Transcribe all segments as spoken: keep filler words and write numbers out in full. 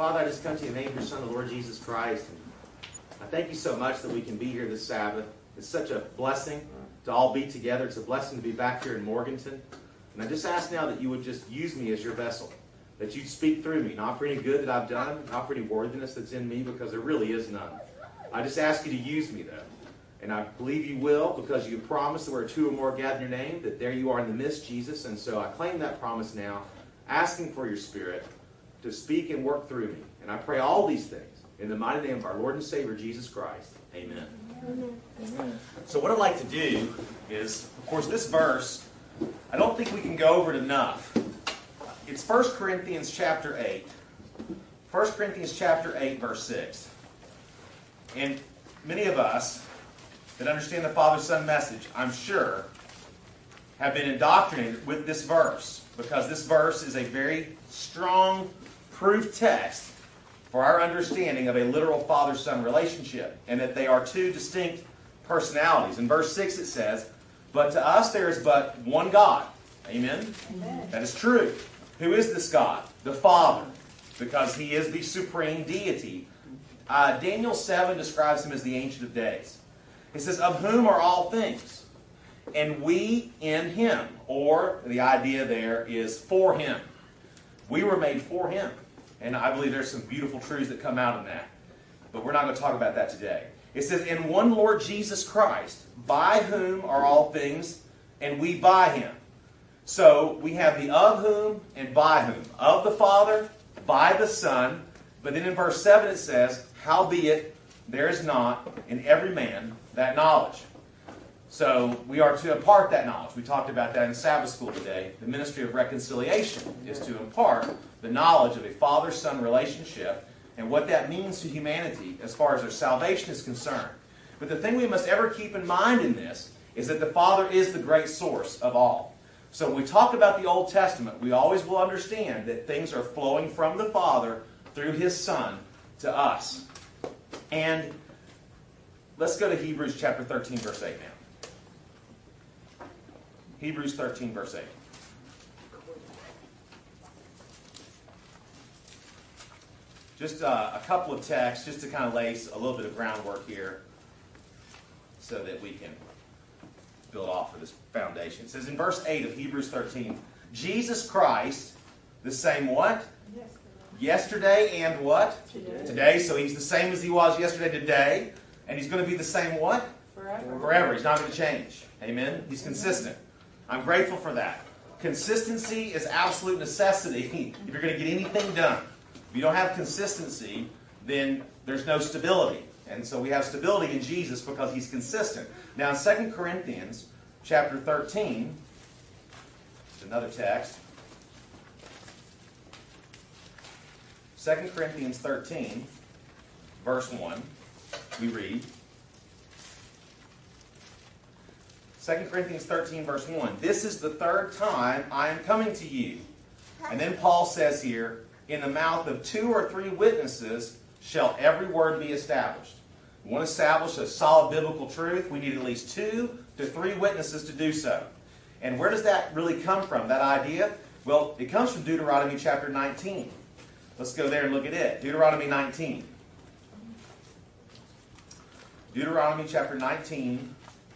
Father, I just come to you in the name of your Son, the Lord Jesus Christ. And I thank you so much that we can be here this Sabbath. It's such a blessing to all be together. It's a blessing to be back here in Morganton. And I just ask now that you would just use me as your vessel, that you'd speak through me, not for any good that I've done, not for any worthiness that's in me, because there really is none. I just ask you to use me, though. And I believe you will, because you promised that where two or more gather in your name, that there you are in the midst, Jesus. And so I claim that promise now, asking for your Spirit to speak and work through me. And I pray all these things in the mighty name of our Lord and Savior, Jesus Christ. Amen. Amen. So what I'd like to do is, of course, this verse, I don't think we can go over it enough. It's First Corinthians chapter eight. First Corinthians chapter eight, verse six. And many of us that understand the Father-Son message, I'm sure, have been indoctrinated with this verse, because this verse is a very strong proof text for our understanding of a literal father-son relationship, and that they are two distinct personalities. In verse six it says, "But to us there is but one God." Amen? Amen. That is true. Who is this God? The Father, because He is the supreme deity. Uh, Daniel seven describes Him as the Ancient of Days. It says, "Of whom are all things, and we in Him." Or the idea there is for Him. We were made for Him. And I believe there's some beautiful truths that come out of that. But we're not going to talk about that today. It says, "In one Lord Jesus Christ, by whom are all things, and we by Him." So we have the of whom and by whom. Of the Father, by the Son. But then in verse seven it says, "Howbeit there is not in every man that knowledge." So we are to impart that knowledge. We talked about that in Sabbath school today. The ministry of reconciliation is to impart the knowledge of a father-son relationship and what that means to humanity as far as their salvation is concerned. But the thing we must ever keep in mind in this is that the Father is the great source of all. So when we talk about the Old Testament, we always will understand that things are flowing from the Father through His Son to us. And let's go to Hebrews chapter thirteen, verse eight now. Hebrews thirteen, verse eight. Just uh, a couple of texts, just to kind of lay a little bit of groundwork here so that we can build off of this foundation. It says in verse eight of Hebrews thirteen, "Jesus Christ, the same what? Yesterday, yesterday and what? Today. Today. So He's the same as He was yesterday, today. And He's going to be the same what? Forever. Forever. He's not going to change. Amen? He's consistent. I'm grateful for that. Consistency is absolute necessity if you're going to get anything done. If you don't have consistency, then there's no stability. And so we have stability in Jesus because He's consistent. Now in Second Corinthians chapter thirteen, it's another text. Second Corinthians thirteen, verse one, we read. Second Corinthians thirteen, verse one. "This is the third time I am coming to you." And then Paul says here, "In the mouth of two or three witnesses shall every word be established." We want to establish a solid biblical truth. We need at least two to three witnesses to do so. And where does that really come from, that idea? Well, it comes from Deuteronomy chapter nineteen. Let's go there and look at it. Deuteronomy nineteen. Deuteronomy chapter nineteen,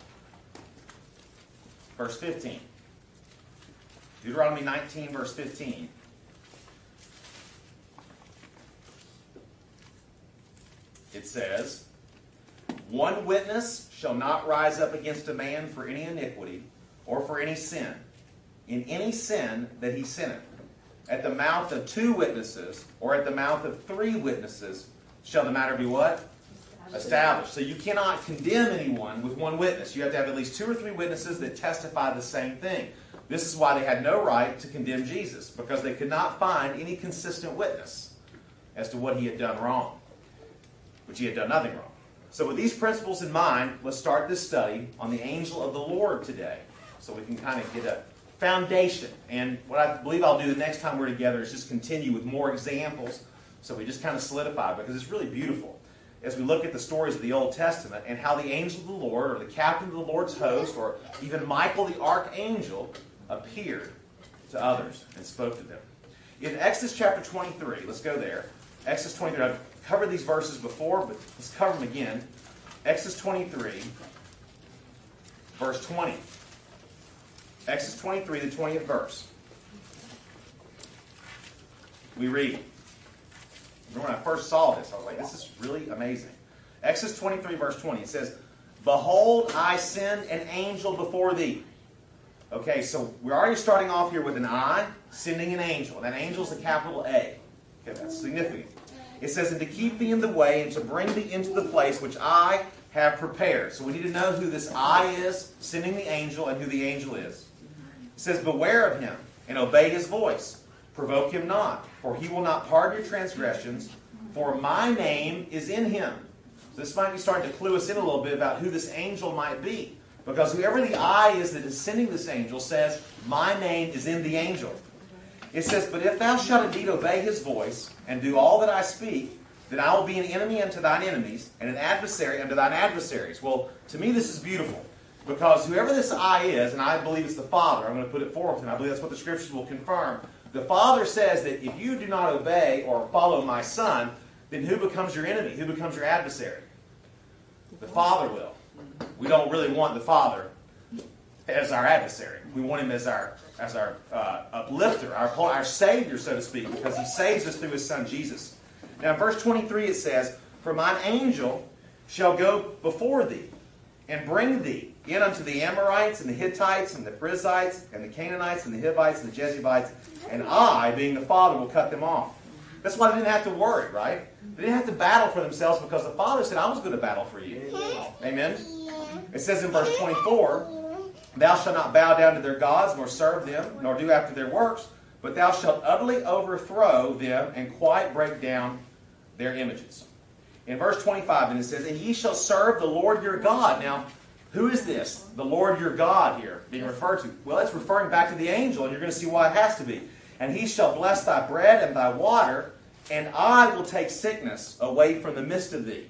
verse fifteen. Deuteronomy nineteen, verse fifteen. It says, "One witness shall not rise up against a man for any iniquity or for any sin, in any sin that he sinneth. At the mouth of two witnesses or at the mouth of three witnesses shall the matter be" what? Established. So you cannot condemn anyone with one witness. You have to have at least two or three witnesses that testify the same thing. This is why they had no right to condemn Jesus, because they could not find any consistent witness as to what He had done wrong, which He had done nothing wrong. So with these principles in mind, let's start this study on the angel of the Lord today, so we can kind of get a foundation. And what I believe I'll do the next time we're together is just continue with more examples, so we just kind of solidify, because it's really beautiful as we look at the stories of the Old Testament and how the angel of the Lord, or the captain of the Lord's host, or even Michael the archangel, appeared to others and spoke to them. In Exodus chapter twenty-three, let's go there. Exodus twenty-three. I've covered these verses before, but let's cover them again. Exodus twenty-three, verse twenty. Exodus twenty-three, the twentieth verse. We read. Remember when I first saw this, I was like, this is really amazing. Exodus twenty-three, verse twenty. It says, "Behold, I send an angel before thee." Okay, so we're already starting off here with an I, sending an angel. That angel is a capital A. Okay, that's significant. It says, "And to keep thee in the way, and to bring thee into the place which I have prepared." So we need to know who this I is, sending the angel, and who the angel is. It says, "Beware of him, and obey his voice. Provoke him not, for he will not pardon your transgressions, for my name is in him." So this might be starting to clue us in a little bit about who this angel might be. Because whoever the I is that is sending this angel says, "My name is in the angel." It says, "But if thou shalt indeed obey his voice, and do all that I speak, then I will be an enemy unto thine enemies, and an adversary unto thine adversaries." Well, to me this is beautiful. Because whoever this I is, and I believe it's the Father, I'm going to put it forth, and I believe that's what the Scriptures will confirm. The Father says that if you do not obey or follow my Son, then who becomes your enemy? Who becomes your adversary? The Father will. We don't really want the Father as our adversary. We want him as our as our uh, uplifter, our, our Savior, so to speak, because he saves us through his Son, Jesus. Now, in verse twenty-three it says, "For mine angel shall go before thee, and bring thee in unto the Amorites, and the Hittites, and the Perizzites, and the Canaanites, and the Hivites, and the Jebusites, and I, being the Father, will cut them off." That's why they didn't have to worry, right? They didn't have to battle for themselves because the Father said, "I was going to battle for you." Amen? It says in verse twenty-four, "Thou shalt not bow down to their gods, nor serve them, nor do after their works, but thou shalt utterly overthrow them, and quite break down their images." In verse twenty-five, and it says, "And ye shall serve the Lord your God." Now, who is this? The Lord your God here being referred to. Well, it's referring back to the angel, and you're going to see why it has to be. "And he shall bless thy bread and thy water, and I will take sickness away from the midst of thee."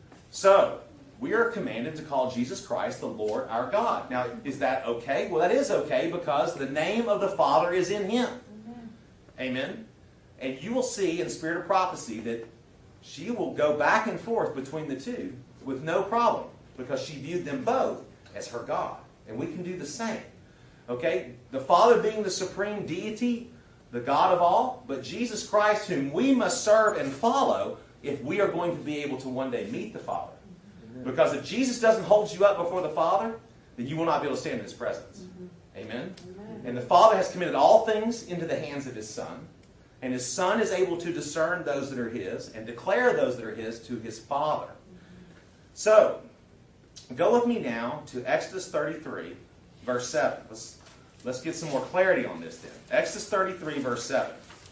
So, we are commanded to call Jesus Christ the Lord our God. Now, is that okay? Well, that is okay because the name of the Father is in him. Amen? And you will see in Spirit of Prophecy that she will go back and forth between the two with no problem because she viewed them both as her God. And we can do the same. Okay? The Father being the supreme deity, the God of all, but Jesus Christ whom we must serve and follow if we are going to be able to one day meet the Father. Because if Jesus doesn't hold you up before the Father, then you will not be able to stand in his presence. Mm-hmm. Amen? Amen? And the Father has committed all things into the hands of his Son. And his Son is able to discern those that are his and declare those that are his to his Father. Mm-hmm. So, go with me now to Exodus thirty-three, verse seven. Let's, let's get some more clarity on this then. Exodus thirty-three, verse seven.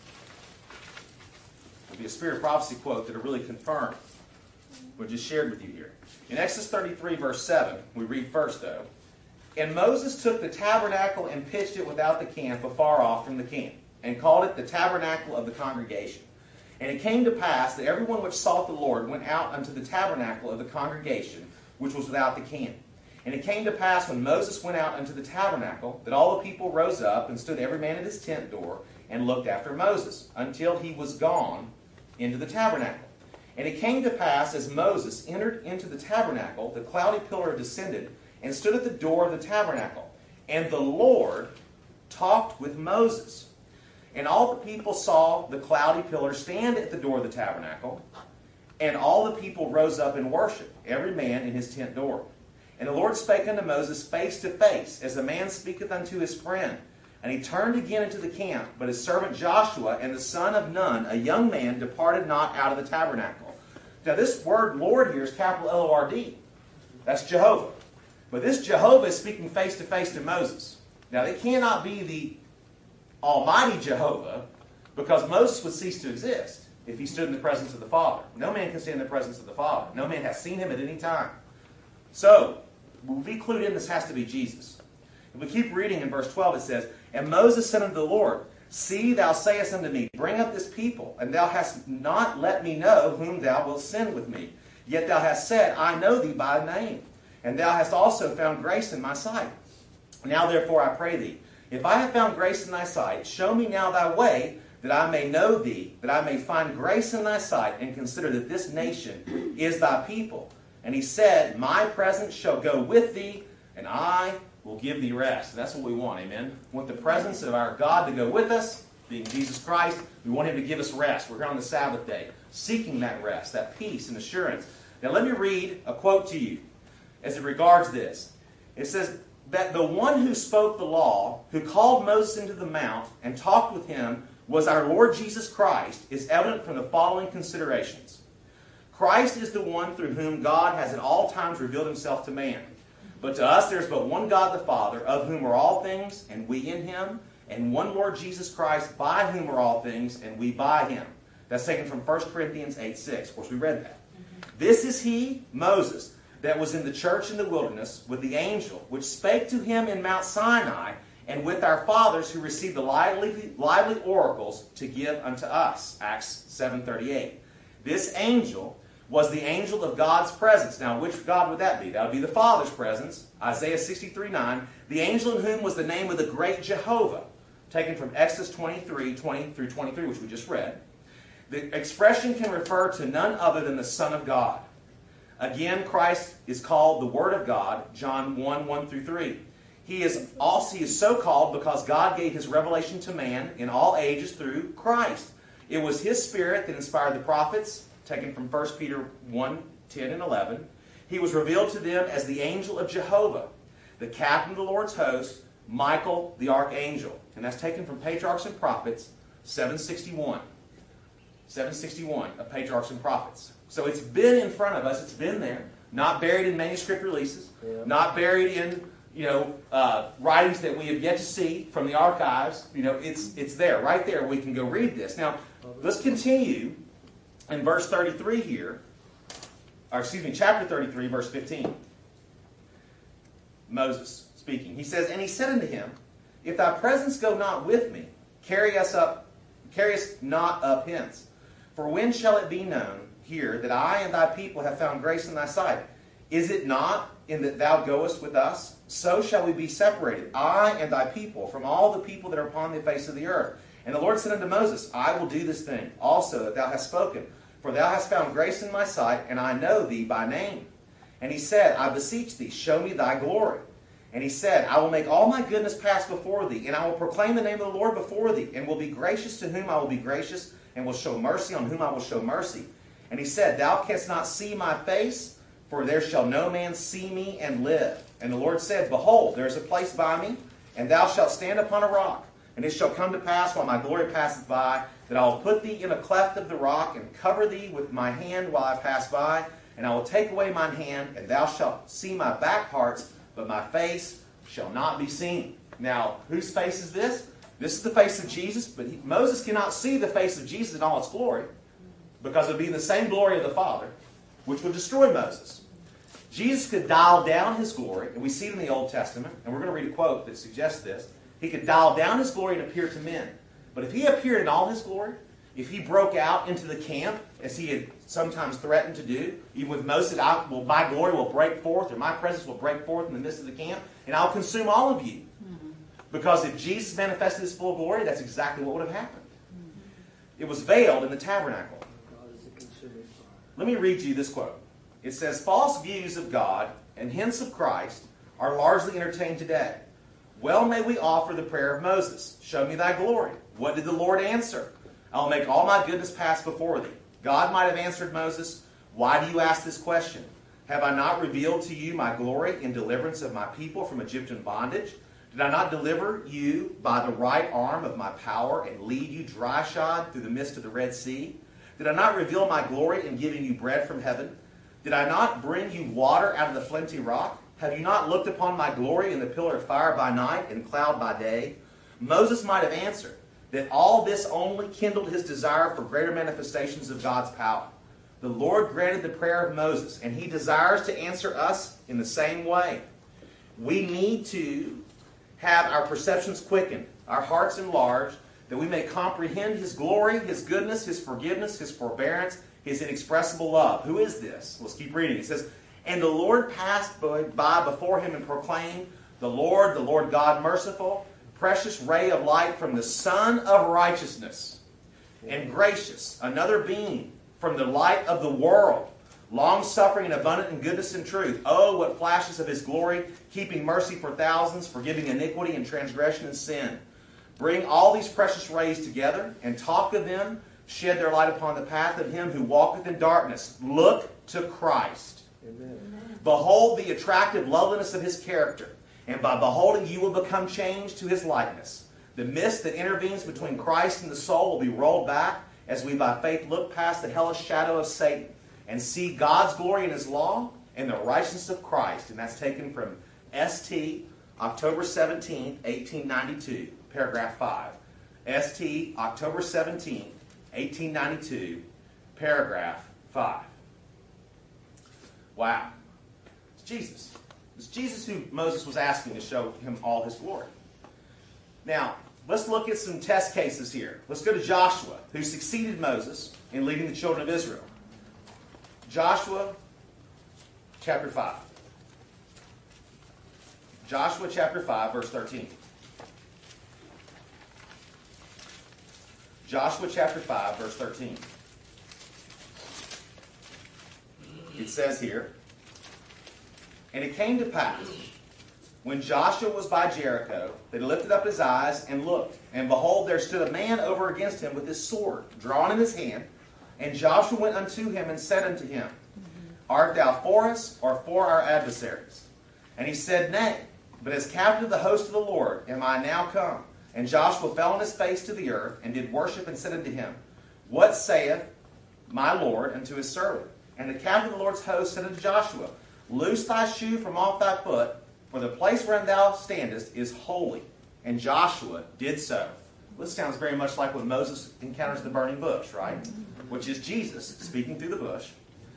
It'll be a Spirit of Prophecy quote that will really confirm what I just shared with you here. In Exodus thirty-three, verse seven, we read first, though, "And Moses took the tabernacle and pitched it without the camp afar off from the camp, and called it the tabernacle of the congregation. And it came to pass that everyone which sought the Lord went out unto the tabernacle of the congregation, which was without the camp. And it came to pass when Moses went out unto the tabernacle, that all the people rose up and stood every man at his tent door, and looked after Moses, until he was gone into the tabernacle. And it came to pass, as Moses entered into the tabernacle, the cloudy pillar descended, and stood at the door of the tabernacle. And the Lord talked with Moses. And all the people saw the cloudy pillar stand at the door of the tabernacle. And all the people rose up and worshipped, every man in his tent door. And the Lord spake unto Moses face to face, as a man speaketh unto his friend. And he turned again into the camp, but his servant Joshua and the son of Nun, a young man, departed not out of the tabernacle." Now this word Lord here is capital L O R D. That's Jehovah. But this Jehovah is speaking face to face to Moses. Now it cannot be the Almighty Jehovah, because Moses would cease to exist if he stood in the presence of the Father. No man can stand in the presence of the Father. No man has seen him at any time. So, we'll be clued in, this has to be Jesus. If we keep reading in verse twelve, it says, "And Moses said unto the Lord, See, thou sayest unto me, Bring up this people, and thou hast not let me know whom thou wilt send with me. Yet thou hast said, I know thee by name, and thou hast also found grace in my sight. Now therefore I pray thee, if I have found grace in thy sight, show me now thy way, that I may know thee, that I may find grace in thy sight, and consider that this nation is thy people. And he said, my presence shall go with thee, and I will give thee rest. And that's what we want, amen? We want the presence of our God to go with us, being Jesus Christ. We want him to give us rest. We're here on the Sabbath day, seeking that rest, that peace and assurance. Now let me read a quote to you as it regards this. It says that the one who spoke the law, who called Moses into the mount and talked with him, was our Lord Jesus Christ, is evident from the following considerations. Christ is the one through whom God has at all times revealed himself to man. But to us there is but one God the Father, of whom are all things, and we in him, and one Lord Jesus Christ, by whom are all things, and we by him. That's taken from First Corinthians eight six. Of course, we read that. Mm-hmm. This is he, Moses, that was in the church in the wilderness with the angel, which spake to him in Mount Sinai, and with our fathers who received the lively, lively oracles to give unto us. Acts seven thirty-eight. This angel was the angel of God's presence. Now, which God would that be? That would be the Father's presence. Isaiah sixty-three nine. The angel in whom was the name of the great Jehovah. Taken from Exodus twenty-three, twenty through twenty-three, which we just read. The expression can refer to none other than the Son of God. Again, Christ is called the Word of God, John one, one through three. He is also he is so called because God gave his revelation to man in all ages through Christ. It was his Spirit that inspired the prophets, taken from First Peter one, ten and eleven. He was revealed to them as the angel of Jehovah, the captain of the Lord's host, Michael the archangel. And that's taken from Patriarchs and Prophets, seven sixty-one. seven sixty-one of Patriarchs and Prophets. So it's been in front of us. It's been there. Not buried in manuscript releases. Yeah. Not buried in, you know, uh, writings that we have yet to see from the archives. You know, it's it's there, right there. We can go read this. Now, let's continue in verse thirty-three here. Or excuse me, chapter thirty-three, verse fifteen. Moses speaking. He says, and he said unto him, if thy presence go not with me, carry us up, carry us not up hence. For when shall it be known here that I and thy people have found grace in thy sight? Is it not in that thou goest with us? So shall we be separated, I and thy people, from all the people that are upon the face of the earth. And the Lord said unto Moses, I will do this thing also that thou hast spoken. For thou hast found grace in my sight, and I know thee by name. And he said, I beseech thee, show me thy glory. And he said, I will make all my goodness pass before thee, and I will proclaim the name of the Lord before thee, and will be gracious to whom I will be gracious, and will show mercy on whom I will show mercy. And he said, thou canst not see my face, for there shall no man see me and live. And the Lord said, behold, there is a place by me, and thou shalt stand upon a rock. And it shall come to pass, while my glory passeth by, that I will put thee in a cleft of the rock, and cover thee with my hand while I pass by. And I will take away mine hand, and thou shalt see my back parts, but my face shall not be seen. Now, whose face is this? This is the face of Jesus, but he, Moses cannot see the face of Jesus in all its glory, because it would be the same glory of the Father, which would destroy Moses. Jesus could dial down his glory, and we see it in the Old Testament, and we're going to read a quote that suggests this. He could dial down his glory and appear to men. But if he appeared in all his glory, if he broke out into the camp, as he had sometimes threatened to do, even with Moses, I, well, my glory will break forth, or my presence will break forth in the midst of the camp, and I'll consume all of you. Mm-hmm. Because if Jesus manifested his full glory, that's exactly what would have happened. Mm-hmm. It was veiled in the tabernacle. God is a consuming fire. Let me read you this quote. It says, false views of God and hence of Christ are largely entertained today. Well may we offer the prayer of Moses. Show me thy glory. What did the Lord answer? I will make all my goodness pass before thee. God might have answered Moses, why do you ask this question? Have I not revealed to you my glory in deliverance of my people from Egyptian bondage? Did I not deliver you by the right arm of my power and lead you dry-shod through the midst of the Red Sea? Did I not reveal my glory in giving you bread from heaven? Did I not bring you water out of the flinty rock? Have you not looked upon my glory in the pillar of fire by night and cloud by day? Moses might have answered that all this only kindled his desire for greater manifestations of God's power. The Lord granted the prayer of Moses, and he desires to answer us in the same way. We need to have our perceptions quickened, our hearts enlarged, that we may comprehend his glory, his goodness, his forgiveness, his forbearance, his inexpressible love. Who is this? Let's keep reading. It says, and the Lord passed by before him and proclaimed, the Lord, the Lord God merciful, precious ray of light from the Son of righteousness. and gracious, another being from the light of the world, long-suffering and abundant in goodness and truth. Oh, what flashes of his glory, keeping mercy for thousands, forgiving iniquity and transgression and sin. Bring all these precious rays together and talk of them, shed their light upon the path of him who walketh in darkness. Look to Christ. Amen. Behold the attractive loveliness of his character, and by beholding you will become changed to his likeness. The mist that intervenes between Christ and the soul will be rolled back as we by faith look past the hellish shadow of Satan and see God's glory in his law and the righteousness of Christ. And that's taken from S T, October seventeenth, eighteen ninety-two, paragraph five. S T, October seventeenth, eighteen ninety-two, paragraph five. Wow. It's Jesus. It's Jesus who Moses was asking to show him all his glory. Now, let's look at some test cases here. Let's go to Joshua, who succeeded Moses in leading the children of Israel. Joshua chapter five. Joshua chapter five, verse thirteen. Joshua chapter five, verse thirteen. It says here, and it came to pass, when Joshua was by Jericho, that he lifted up his eyes and looked, and behold, there stood a man over against him with his sword drawn in his hand. And Joshua went unto him and said unto him, Art thou for us, or for our adversaries? And he said, Nay, but as captain of the host of the Lord am I now come. And Joshua fell on his face to the earth, and did worship, and said unto him, What saith my Lord unto his servant? And the captain of the Lord's host said unto Joshua, Loose thy shoe from off thy foot, for the place wherein thou standest is holy. And Joshua did so. This sounds very much like when Moses encounters the burning bush, right? Which is Jesus speaking through the bush.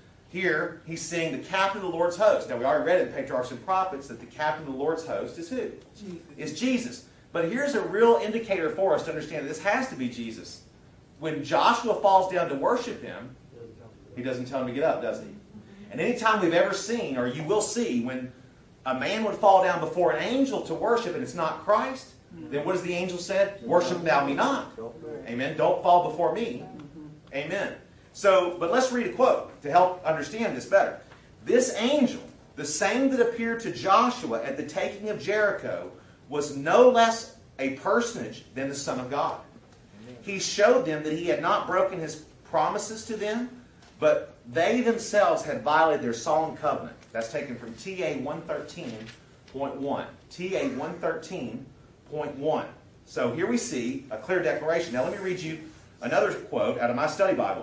Here, he's seeing the captain of the Lord's host. Now, we already read in Patriarchs and Prophets that the captain of the Lord's host is who? Jesus. Is Jesus. But here's a real indicator for us to understand that this has to be Jesus. When Joshua falls down to worship him, he doesn't tell him to get up, does he? And any time we've ever seen, or you will see, when a man would fall down before an angel to worship and it's not Christ, then what does the angel said? Worship thou me not. Amen. Don't fall before me. Amen. So, but let's read a quote to help understand this better. This angel, the same that appeared to Joshua at the taking of Jericho, was no less a personage than the Son of God. He showed them that he had not broken his promises to them, but they themselves had violated their solemn covenant. That's taken from T A one thirteen point one. T A one thirteen point one. So here we see a clear declaration. Now let me read you another quote out of my study Bible.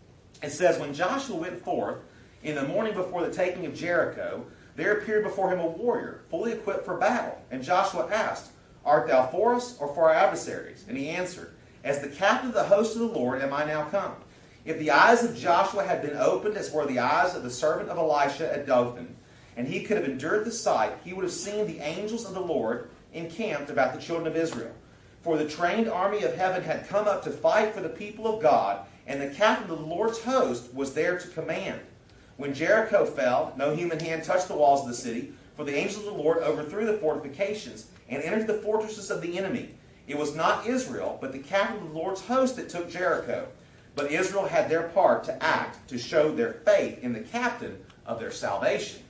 It says, When Joshua went forth in the morning before the taking of Jericho, there appeared before him a warrior, fully equipped for battle. And Joshua asked, Art thou for us, or for our adversaries? And he answered, As the captain of the host of the Lord am I now come. If the eyes of Joshua had been opened as were the eyes of the servant of Elisha at Dothan, and he could have endured the sight, he would have seen the angels of the Lord encamped about the children of Israel. For the trained army of heaven had come up to fight for the people of God, and the captain of the Lord's host was there to command. When Jericho fell, no human hand touched the walls of the city, for the angels of the Lord overthrew the fortifications and entered the fortresses of the enemy. It was not Israel, but the captain of the Lord's host that took Jericho. But Israel had their part to act, to show their faith in the captain of their salvation.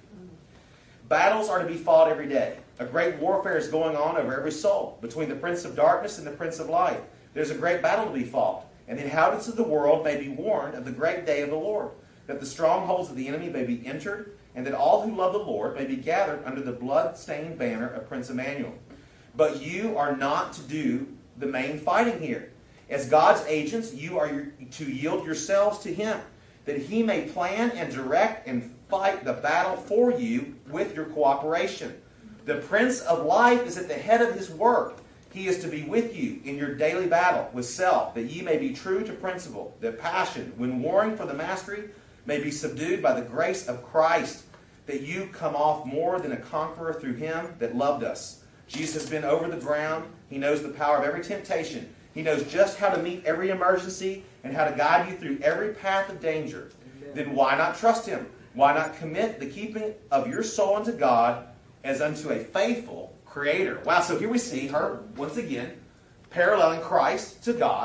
Battles are to be fought every day. A great warfare is going on over every soul, between the prince of darkness and the prince of light. There's a great battle to be fought, and the inhabitants of the world may be warned of the great day of the Lord, that the strongholds of the enemy may be entered, and that all who love the Lord may be gathered under the blood-stained banner of Prince Emmanuel. But you are not to do the main fighting here. As God's agents, you are to yield yourselves to him, that he may plan and direct and fight the battle for you with your cooperation. The Prince of Life is at the head of his work. He is to be with you in your daily battle with self, that ye may be true to principle, that passion, when warring for the mastery, may be subdued by the grace of Christ, that you come off more than a conqueror through him that loved us. Jesus has been over the ground. He knows the power of every temptation. He knows just how to meet every emergency and how to guide you through every path of danger. Amen. Then why not trust him? Why not commit the keeping of your soul unto God as unto a faithful Creator? Wow, so here we see her, once again, paralleling Christ to God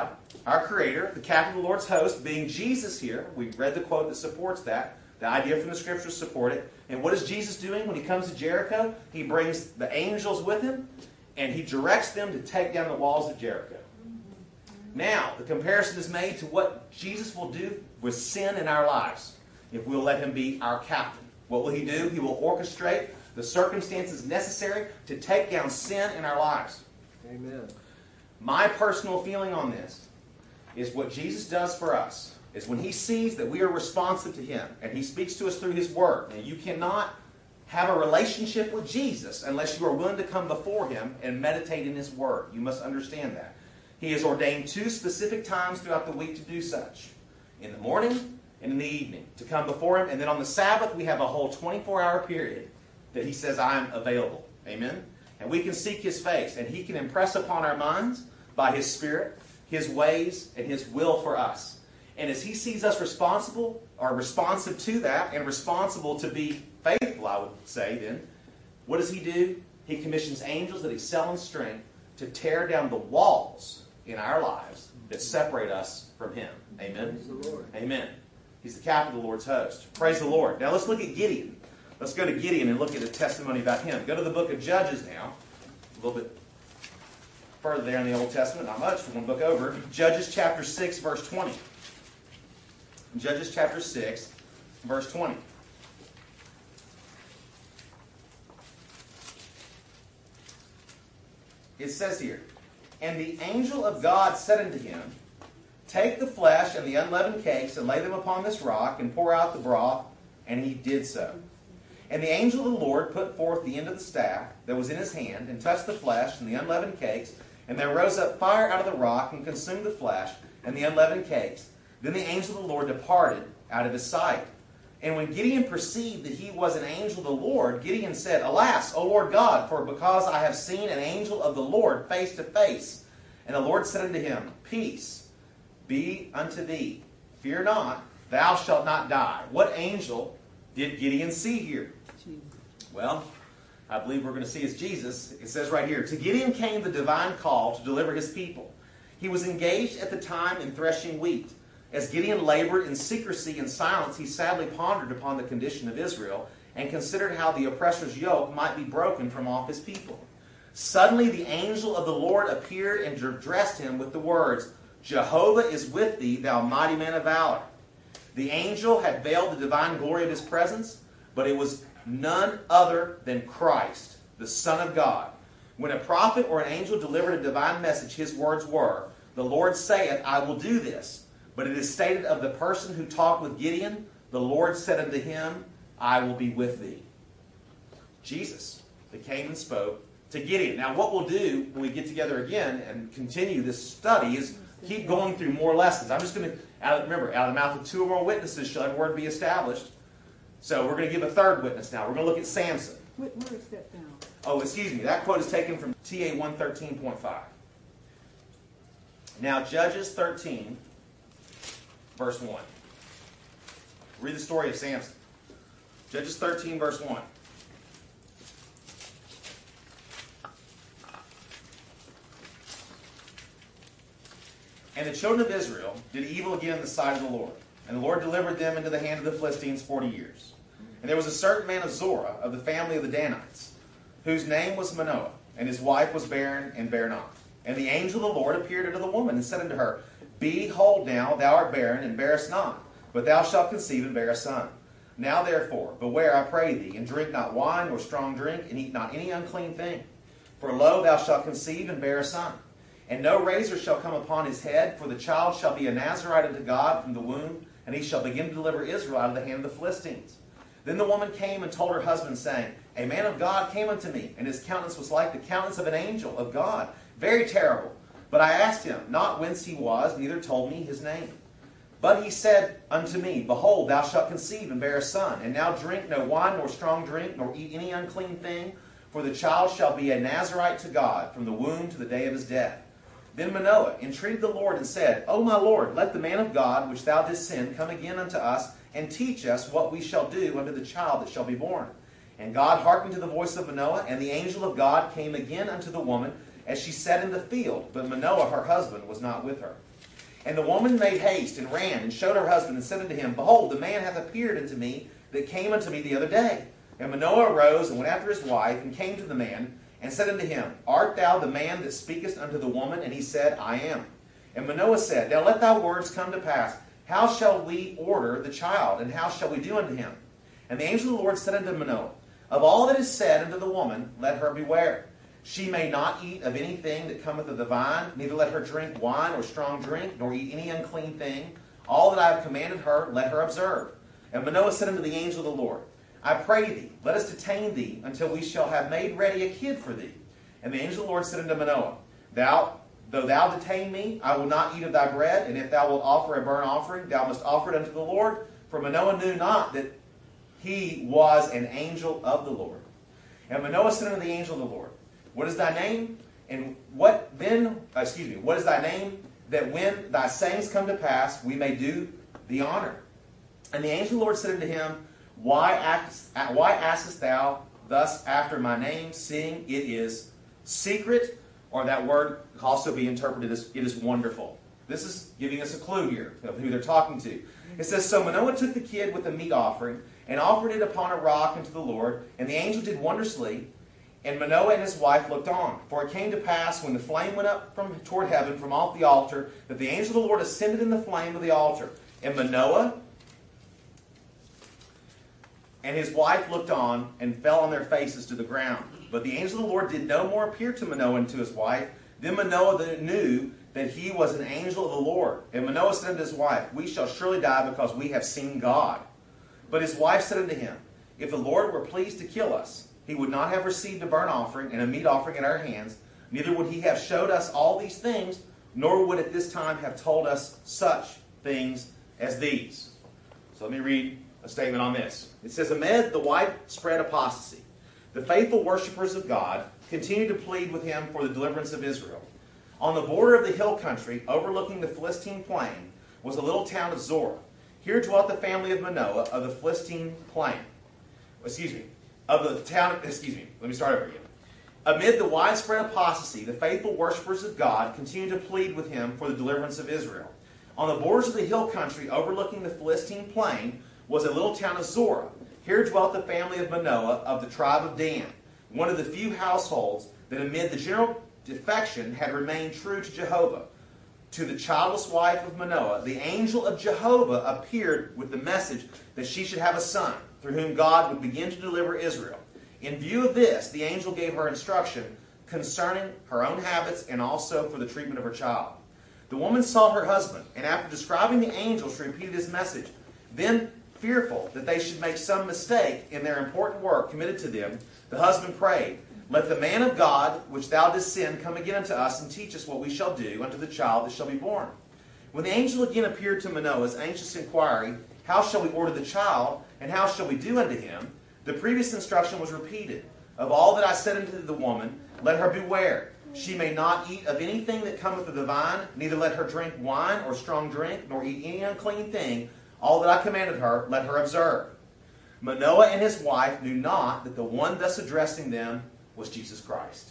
our Creator, the captain of the Lord's host, being Jesus here. We read the quote that supports that. The idea from the Scriptures support it. And what is Jesus doing when he comes to Jericho? He brings the angels with him, and he directs them to take down the walls of Jericho. Now, the comparison is made to what Jesus will do with sin in our lives if we'll let him be our captain. What will he do? He will orchestrate the circumstances necessary to take down sin in our lives. Amen. My personal feeling on this is what Jesus does for us is when he sees that we are responsive to him and he speaks to us through his word. And you cannot have a relationship with Jesus unless you are willing to come before him and meditate in his word. You must understand that. He has ordained two specific times throughout the week to do such. In the morning and in the evening. To come before him. And then on the Sabbath we have a whole twenty-four hour period that he says, I am available. Amen? And we can seek his face. And he can impress upon our minds by his Spirit, his ways, and his will for us. And as he sees us responsible, or responsive to that, and responsible to be faithful, I would say then, what does he do? He commissions angels that excel in strength to tear down the walls in our lives that separate us from him. Amen? Praise the Lord. Amen. He's the captain of the Lord's host. Praise the Lord. Now let's look at Gideon. Let's go to Gideon and look at a testimony about him. Go to the book of Judges now. A little bit further there in the Old Testament. Not much. One book over. Judges chapter six, verse twenty. Judges chapter six, verse twenty. It says here, And the angel of God said unto him, Take the flesh and the unleavened cakes, and lay them upon this rock, and pour out the broth. And he did so. And the angel of the Lord put forth the end of the staff that was in his hand, and touched the flesh and the unleavened cakes, and there rose up fire out of the rock, and consumed the flesh and the unleavened cakes. Then the angel of the Lord departed out of his sight. And when Gideon perceived that he was an angel of the Lord, Gideon said, Alas, O Lord God, for because I have seen an angel of the Lord face to face. And the Lord said unto him, Peace be unto thee. Fear not, thou shalt not die. What angel did Gideon see here? Jesus. Well, I believe we're going to see is Jesus. It says right here, To Gideon came the divine call to deliver his people. He was engaged at the time in threshing wheat. As Gideon labored in secrecy and silence, he sadly pondered upon the condition of Israel and considered how the oppressor's yoke might be broken from off his people. Suddenly the angel of the Lord appeared and addressed him with the words, Jehovah is with thee, thou mighty man of valor. The angel had veiled the divine glory of his presence, but it was none other than Christ, the Son of God. When a prophet or an angel delivered a divine message, his words were, The Lord saith, I will do this. But it is stated of the person who talked with Gideon, the Lord said unto him, I will be with thee. Jesus, that came and spoke to Gideon. Now what we'll do when we get together again and continue this study is keep going through more lessons. I'm just going to, remember, out of the mouth of two or more witnesses shall every word be established. So we're going to give a third witness now. We're going to look at Samson. Where, where is that now? Oh, excuse me. That quote is taken from T A one thirteen point five. Now, Judges thirteen, verse one. Read the story of Samson. Judges thirteen, verse one. And the children of Israel did evil again in the sight of the Lord. And the Lord delivered them into the hand of the Philistines forty years. And there was a certain man of Zorah, of the family of the Danites, whose name was Manoah, and his wife was barren and bare not. And the angel of the Lord appeared unto the woman, and said unto her, Behold now, thou art barren, and bearest not, but thou shalt conceive and bear a son. Now therefore, beware, I pray thee, and drink not wine nor strong drink, and eat not any unclean thing. For lo, thou shalt conceive and bear a son. And no razor shall come upon his head, for the child shall be a Nazarite unto God from the womb, and he shall begin to deliver Israel out of the hand of the Philistines. Then the woman came and told her husband, saying, A man of God came unto me, and his countenance was like the countenance of an angel of God, very terrible. But I asked him not whence he was, neither told me his name. But he said unto me, Behold, thou shalt conceive and bear a son, and now drink no wine nor strong drink, nor eat any unclean thing, for the child shall be a Nazarite to God from the womb to the day of his death. Then Manoah entreated the Lord and said, O my Lord, let the man of God which thou didst send come again unto us, and teach us what we shall do unto the child that shall be born. And God hearkened to the voice of Manoah, and the angel of God came again unto the woman, as she sat in the field, but Manoah her husband was not with her. And the woman made haste and ran and showed her husband and said unto him, Behold, the man hath appeared unto me that came unto me the other day. And Manoah arose and went after his wife and came to the man and said unto him, Art thou the man that speakest unto the woman? And he said, I am. And Manoah said, Now let thy words come to pass. How shall we order the child, and how shall we do unto him? And the angel of the Lord said unto Manoah, Of all that is said unto the woman, let her beware. She may not eat of anything that cometh of the vine, neither let her drink wine or strong drink, nor eat any unclean thing. All that I have commanded her, let her observe. And Manoah said unto the angel of the Lord, I pray thee, let us detain thee until we shall have made ready a kid for thee. And the angel of the Lord said unto Manoah, Thou, though thou detain me, I will not eat of thy bread, and if thou wilt offer a burnt offering, thou must offer it unto the Lord. For Manoah knew not that he was an angel of the Lord. And Manoah said unto the angel of the Lord, What is thy name? And what then, uh, excuse me, what is thy name, that when thy sayings come to pass, we may do thee honor? And the angel of the Lord said unto him, Why askest, why askest thou thus after my name, seeing it is secret? Or that word can also be interpreted as it is wonderful. This is giving us a clue here of who they're talking to. It says, So Manoah took the kid with the meat offering and offered it upon a rock unto the Lord, and the angel did wondrously, and Manoah and his wife looked on. For it came to pass, when the flame went up from toward heaven from off the altar, that the angel of the Lord ascended in the flame of the altar. And Manoah and his wife looked on, and fell on their faces to the ground. But the angel of the Lord did no more appear to Manoah and to his wife. Then Manoah knew that he was an angel of the Lord. And Manoah said unto his wife, We shall surely die, because we have seen God. But his wife said unto him, If the Lord were pleased to kill us, he would not have received a burnt offering and a meat offering at our hands, neither would he have showed us all these things, nor would at this time have told us such things as these. So let me read a statement on this. It says, Amid the widespread apostasy, the faithful worshippers of God continue to plead with him for the deliverance of Israel. On the border of the hill country, overlooking the Philistine plain, was a little town of Zorah. Here dwelt the family of Manoah of the Philistine plain. Excuse me. Of the town, excuse me, let me start over again. Amid the widespread apostasy, the faithful worshippers of God continue to plead with him for the deliverance of Israel. On the borders of the hill country, overlooking the Philistine plain, was a little town of Zorah. Here dwelt the family of Manoah of the tribe of Dan, one of the few households that amid the general defection had remained true to Jehovah. To the childless wife of Manoah, the angel of Jehovah appeared with the message that she should have a son, through whom God would begin to deliver Israel. In view of this, the angel gave her instruction concerning her own habits and also for the treatment of her child. The woman saw her husband, and after describing the angel, she repeated his message. Then, fearful that they should make some mistake in their important work committed to them, the husband prayed, Let the man of God, which thou didst send, come again unto us, and teach us what we shall do unto the child that shall be born. When the angel again appeared to Manoah's anxious inquiry, How shall we order the child, and how shall we do unto him? The previous instruction was repeated. Of all that I said unto the woman, let her beware. She may not eat of anything that cometh of the vine, neither let her drink wine or strong drink, nor eat any unclean thing. All that I commanded her, let her observe. Manoah and his wife knew not that the one thus addressing them was Jesus Christ.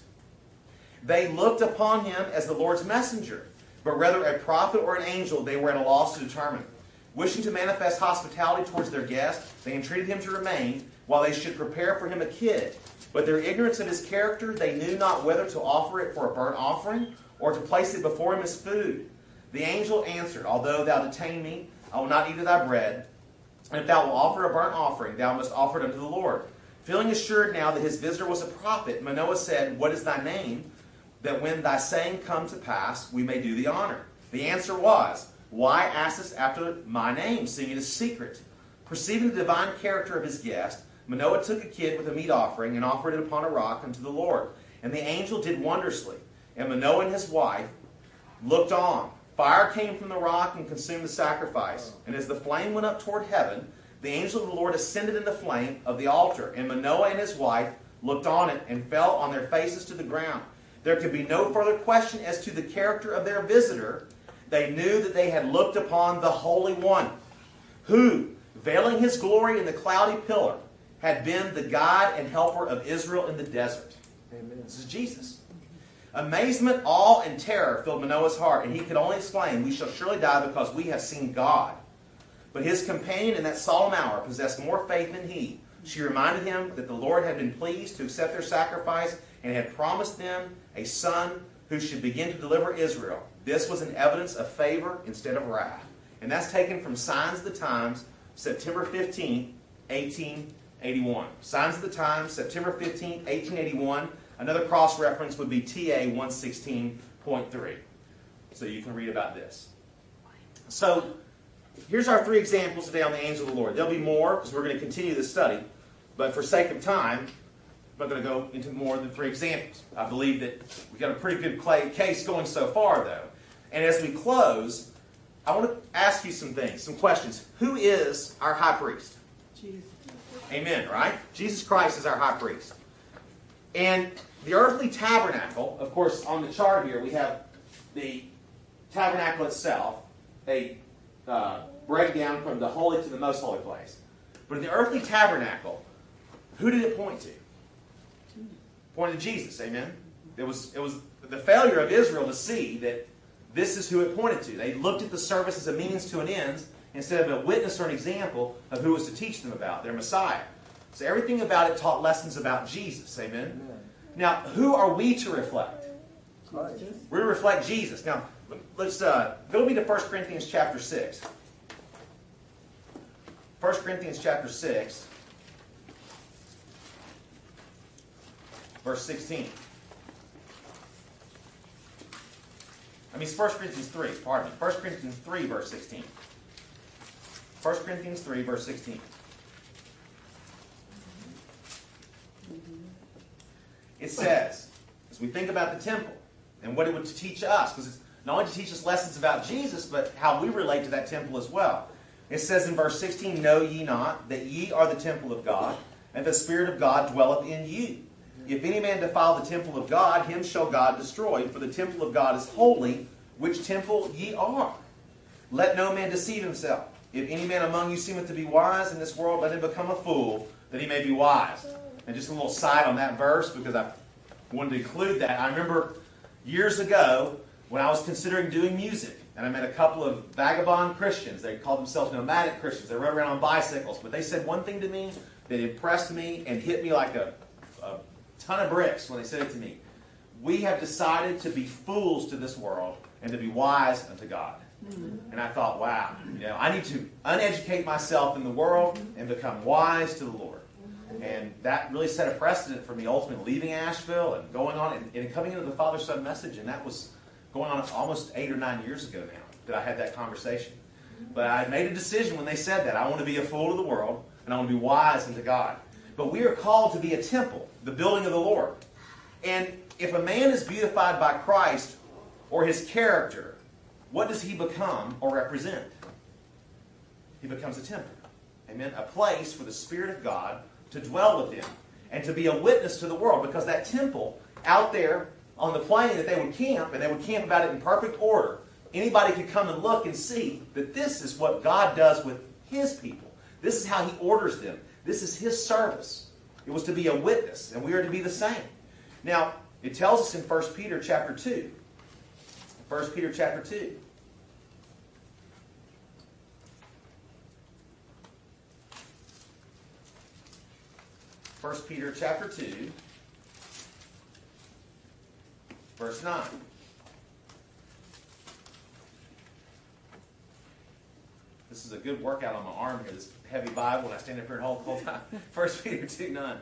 They looked upon him as the Lord's messenger, but rather a prophet or an angel they were at a loss to determine. Wishing to manifest hospitality towards their guest, they entreated him to remain while they should prepare for him a kid. But their ignorance of his character, they knew not whether to offer it for a burnt offering or to place it before him as food. The angel answered, Although thou detain me, I will not eat of thy bread. And if thou wilt offer a burnt offering, thou must offer it unto the Lord. Feeling assured now that his visitor was a prophet, Manoah said, What is thy name? That when thy saying come to pass, we may do thee honor. The answer was, Why askest after my name, seeing it is secret? Perceiving the divine character of his guest, Manoah took a kid with a meat offering and offered it upon a rock unto the Lord. And the angel did wondrously. And Manoah and his wife looked on. Fire came from the rock and consumed the sacrifice. And as the flame went up toward heaven, the angel of the Lord ascended in the flame of the altar. And Manoah and his wife looked on it and fell on their faces to the ground. There could be no further question as to the character of their visitor. They knew that they had looked upon the Holy One, who, veiling his glory in the cloudy pillar, had been the guide and helper of Israel in the desert. Amen. This is Jesus. Amazement, awe, and terror filled Manoah's heart, and he could only exclaim, "We shall surely die because we have seen God." But his companion in that solemn hour possessed more faith than he. She reminded him that the Lord had been pleased to accept their sacrifice and had promised them a son who should begin to deliver Israel. This was an evidence of favor instead of wrath. And that's taken from Signs of the Times, September fifteenth, eighteen eighty-one. Signs of the Times, September fifteenth, eighteen eighty-one. Another cross-reference would be T A one sixteen point three. So you can read about this. So, here's our three examples today on the angel of the Lord. There'll be more because we're going to continue this study. But for sake of time, I'm not going to go into more than three examples. I believe that we've got a pretty good case going so far, though. And as we close, I want to ask you some things, some questions. Who is our high priest? Jesus. Amen, right? Jesus Christ is our high priest. And the earthly tabernacle, of course, on the chart here, we have the tabernacle itself, a uh, breakdown from the holy to the most holy place. But in the earthly tabernacle, who did it point to? Pointed to Jesus, amen? It was, it was the failure of Israel to see that this is who it pointed to. They looked at the service as a means to an end instead of a witness or an example of who was to teach them about, their Messiah. So everything about it taught lessons about Jesus, amen? Amen. Now, who are we to reflect? Christ. We're to reflect Jesus. Now, let's uh, go with me to First Corinthians chapter six. First Corinthians chapter six, verse sixteen. I mean, it's First Corinthians three, pardon me. First Corinthians three, verse sixteen. First Corinthians three, verse sixteen. It says, as we think about the temple and what it would teach us, because it's not only to teach us lessons about Jesus, but how we relate to that temple as well. It says in verse sixteen, "Know ye not that ye are the temple of God, and the Spirit of God dwelleth in you? If any man defile the temple of God, him shall God destroy. For the temple of God is holy, which temple ye are. Let no man deceive himself. If any man among you seemeth to be wise in this world, let him become a fool, that he may be wise." And just a little side on that verse, because I wanted to include that. I remember years ago when I was considering doing music, and I met a couple of vagabond Christians. They called themselves nomadic Christians. They rode around on bicycles. But they said one thing to me that impressed me and hit me like a, a ton of bricks when they said it to me. We have decided to be fools to this world and to be wise unto God. Mm-hmm. And I thought, wow, you know, I need to uneducate myself in the world and become wise to the Lord. And that really set a precedent for me ultimately leaving Asheville and going on and, and coming into the Father-Son message. And that was going on almost eight or nine years ago now that I had that conversation. But I made a decision when they said that. I want to be a fool to the world and I want to be wise unto God. But we are called to be a temple, the building of the Lord. And if a man is beautified by Christ or his character, what does he become or represent? He becomes a temple. Amen? A place for the Spirit of God to dwell with him and to be a witness to the world, because that temple out there on the plain that they would camp, and they would camp about it in perfect order, anybody could come and look and see that this is what God does with his people. This is how he orders them. This is his service. It was to be a witness, and we are to be the same. Now, it tells us in First Peter chapter two. First Peter chapter two. First Peter chapter two, verse nine. This is a good workout on my arm here, this heavy Bible, and I stand up here and hold the whole time. First Peter two nine.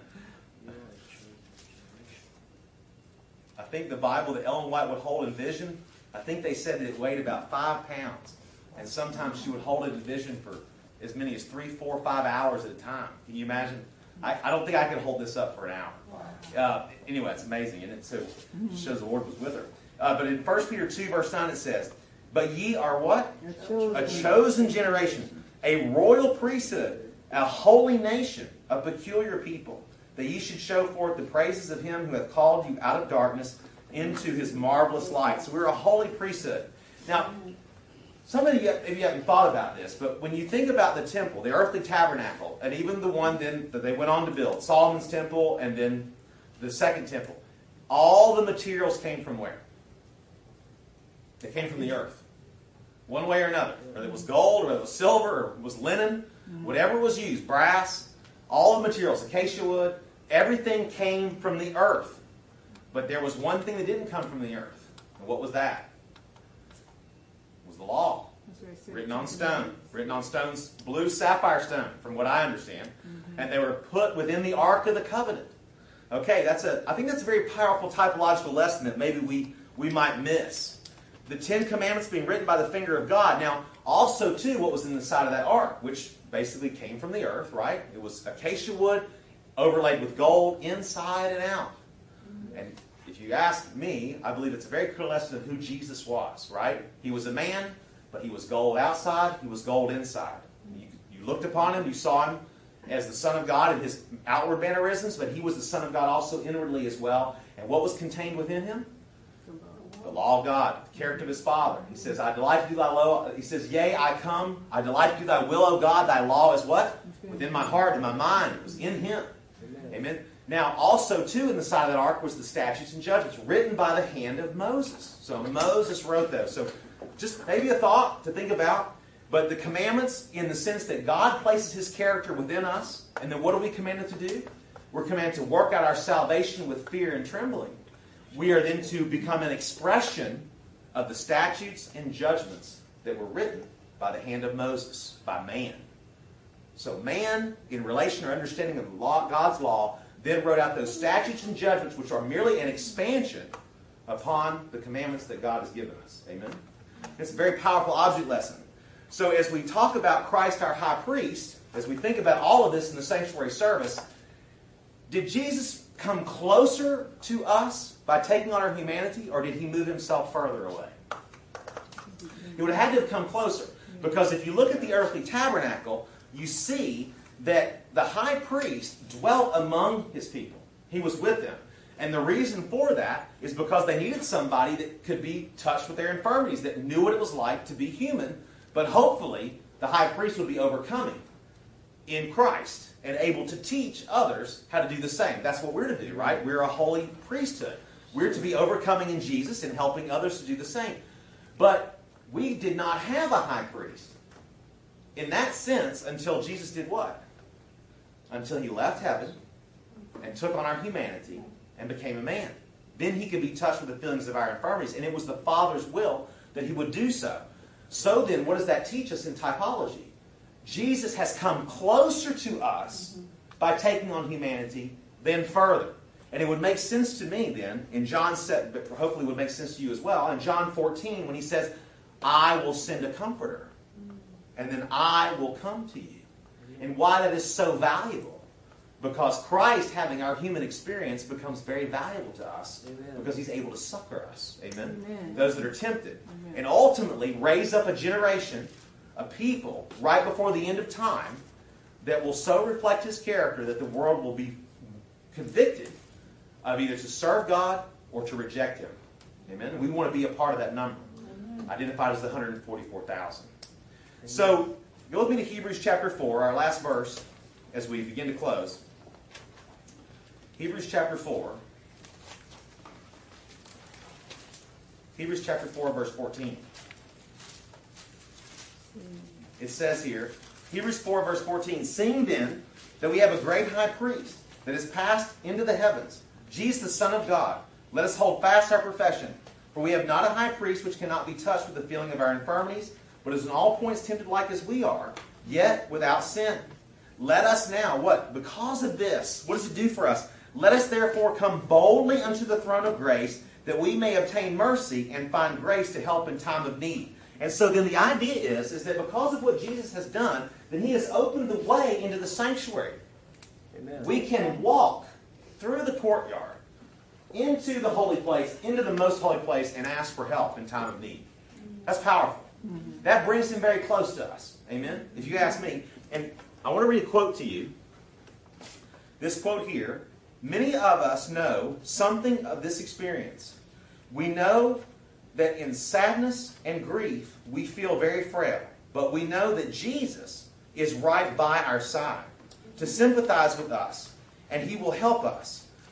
I think the Bible that Ellen White would hold in vision, I think they said that it weighed about five pounds. And sometimes she would hold it in vision for as many as three, four, five hours at a time. Can you imagine? I, I don't think I could hold this up for an hour. Uh, anyway, it's amazing, and it so it shows the Lord was with her. Uh, but in First Peter two, verse nine, it says, "But ye are what? A chosen, a chosen generation, a royal priesthood, a holy nation, a peculiar people, that ye should show forth the praises of him who hath called you out of darkness into his marvelous light." So we're a holy priesthood. Now, some of you, if you haven't thought about this, but when you think about the temple, the earthly tabernacle, and even the one then that they went on to build, Solomon's temple and then the second temple, all the materials came from where? They came from the earth. One way or another. Whether it was gold, or whether it was silver, or it was linen, whatever was used, brass, all the materials, acacia wood, everything came from the earth. But there was one thing that didn't come from the earth. And what was that? It was the law. Written on stone. Written on stones, blue sapphire stone, from what I understand. Mm-hmm. And they were put within the Ark of the Covenant. Okay, that's a, I think that's a very powerful typological lesson that maybe we, we might miss. The Ten Commandments being written by the finger of God. Now, also, too, what was in the side of that ark, which basically came from the earth, right? It was acacia wood overlaid with gold inside and out. And if you ask me, I believe it's a very clear lesson of who Jesus was, right? He was a man, but he was gold outside, he was gold inside. You, you looked upon him, you saw him as the Son of God in his outward mannerisms, but he was the Son of God also inwardly as well. And what was contained within him? The law of God, the character of his Father. He says, I delight to do thy law. He says, yea, I come. I delight to do thy will, O God. Thy law is what? Within my heart and my mind. It was in him. Amen. Amen. Now, also, too, in the side of that ark was the statutes and judgments written by the hand of Moses. So Moses wrote those. So just maybe a thought to think about. But the commandments, in the sense that God places his character within us. And then what are we commanded to do? We're commanded to work out our salvation with fear and trembling. We are then to become an expression of the statutes and judgments that were written by the hand of Moses, by man. So man, in relation or understanding of the law, God's law, then wrote out those statutes and judgments, which are merely an expansion upon the commandments that God has given us. Amen? It's a very powerful object lesson. So as we talk about Christ our high priest, as we think about all of this in the sanctuary service, did Jesus come closer to us by taking on our humanity, or did he move himself further away? He would have had to have come closer. Because if you look at the earthly tabernacle, you see that the high priest dwelt among his people. He was with them. And the reason for that is because they needed somebody that could be touched with their infirmities, that knew what it was like to be human, but hopefully the high priest would be overcoming in Christ and able to teach others how to do the same. That's what we're to do, right? We're a holy priesthood. We're to be overcoming in Jesus and helping others to do the same. But we did not have a high priest in that sense until Jesus did what? Until he left heaven and took on our humanity and became a man. Then he could be touched with the feelings of our infirmities, and it was the Father's will that he would do so. So then, what does that teach us in typology? Jesus has come closer to us by taking on humanity than further. And it would make sense to me then, in John said, but hopefully it would make sense to you as well, in John fourteen when he says, I will send a comforter, and then I will come to you. And why that is so valuable. Because Christ, having our human experience, becomes very valuable to us. Amen. Because he's able to succor us. Amen? Amen. Those that are tempted. Amen. And ultimately raise up a generation, a people, right before the end of time, that will so reflect his character that the world will be convicted of either to serve God or to reject him. Amen? We want to be a part of that number. Amen. Identified as the one hundred forty-four thousand. So, go with me to Hebrews chapter four, our last verse, as we begin to close. Hebrews chapter four. Hebrews chapter four, verse fourteen. It says here, Hebrews four, verse fourteen, seeing then that we have a great high priest that is passed into the heavens, Jesus the Son of God, let us hold fast our profession. For we have not a high priest which cannot be touched with the feeling of our infirmities, but is in all points tempted like as we are, yet without sin. Let us now, what? Because of this, what does it do for us? Let us therefore come boldly unto the throne of grace, that we may obtain mercy and find grace to help in time of need. And so then the idea is, is that because of what Jesus has done, then he has opened the way into the sanctuary. Amen. We can walk through the courtyard, into the holy place, into the most holy place, and ask for help in time of need. That's powerful. Mm-hmm. That brings him very close to us. Amen? If you ask me. And I want to read a quote to you. This quote here. Many of us know something of this experience. We know that in sadness and grief, we feel very frail. But we know that Jesus is right by our side to sympathize with us, and he will help us.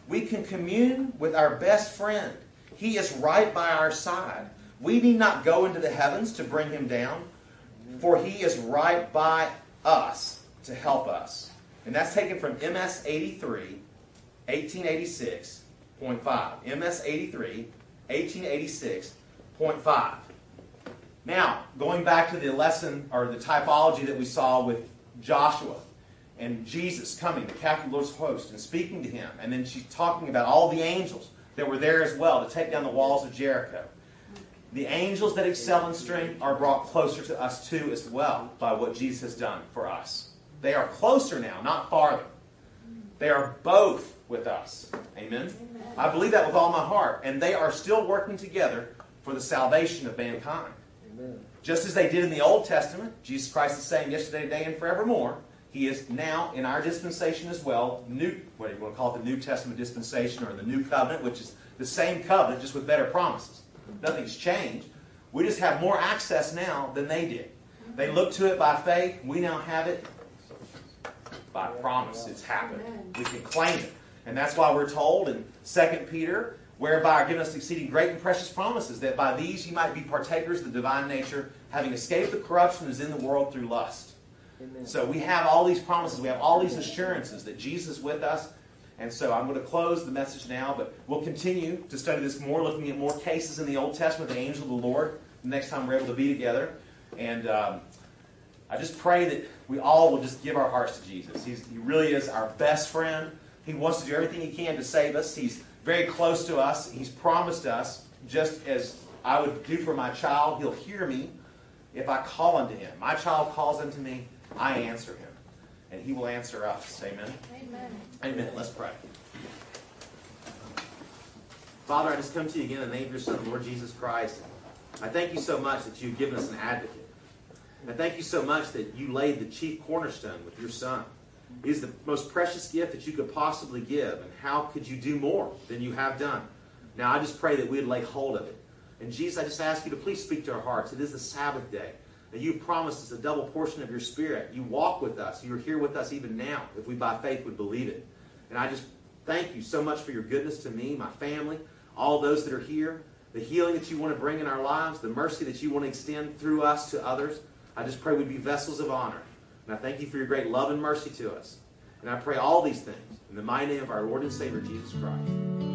We can commune with our best friend. He is right by our side. We need not go into the heavens to bring him down, for he is right by us to help us. And that's taken from M S eighty-three, eighteen eighty-six point five. M S eighty-three, eighteen eighty-six point five. Now, going back to the lesson or the typology that we saw with Joshua and Jesus coming, the captain of the Lord's host, and speaking to him. And then she's talking about all the angels that were there as well to take down the walls of Jericho. The angels that excel in strength are brought closer to us too as well by what Jesus has done for us. They are closer now, not farther. They are both with us. Amen? Amen. I believe that with all my heart. And they are still working together for the salvation of mankind. Amen. Just as they did in the Old Testament, Jesus Christ is saying yesterday, today, and forevermore. He is now in our dispensation as well, new, what do you want to call it, the New Testament dispensation or the New Covenant, which is the same covenant just with better promises. Nothing's changed. We just have more access now than they did. They looked to it by faith. We now have it by promise. It's happened. We can claim it. And that's why we're told in Second Peter, whereby are given us exceeding great and precious promises, that by these you might be partakers of the divine nature, having escaped the corruption that is in the world through lust. Amen. So we have all these promises. We have all these assurances that Jesus is with us. And so I'm going to close the message now, but we'll continue to study this more, looking at more cases in the Old Testament, the angel of the Lord, the next time we're able to be together. And um, I just pray that we all will just give our hearts to Jesus. He's, he really is our best friend. He wants to do everything he can to save us. He's very close to us. He's promised us, just as I would do for my child, he'll hear me if I call unto him. My child calls unto me, I answer him. And he will answer us. Amen? Amen. Amen. Let's pray. Father, I just come to you again in the name of your Son, Lord Jesus Christ. I thank you so much that you've given us an advocate. I thank you so much that you laid the chief cornerstone with your Son. He is the most precious gift that you could possibly give. And how could you do more than you have done? Now, I just pray that we would lay hold of it. And Jesus, I just ask you to please speak to our hearts. It is the Sabbath day. And you've promised us a double portion of your Spirit. You walk with us. You're here with us even now, if we by faith would believe it. And I just thank you so much for your goodness to me, my family, all those that are here, the healing that you want to bring in our lives, the mercy that you want to extend through us to others. I just pray we'd be vessels of honor. And I thank you for your great love and mercy to us. And I pray all these things in the mighty name of our Lord and Savior, Jesus Christ.